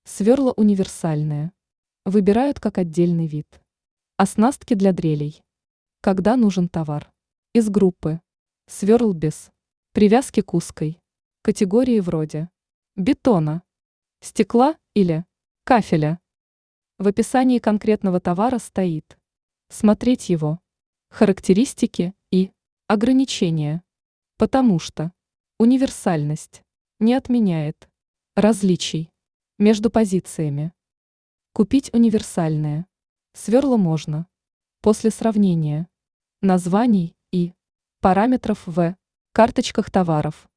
Сверла универсальные. Выбирают как отдельный вид. Оснастки для дрелей. Когда нужен товар. Из группы. Сверл без. Привязки к узкой. Категории вроде. Бетона. Стекла или кафеля. В описании конкретного товара стоит. Смотреть его. Характеристики и ограничения. Потому что универсальность не отменяет различий между позициями. Купить универсальные. Сверла можно. После сравнения названий и параметров в карточках товаров.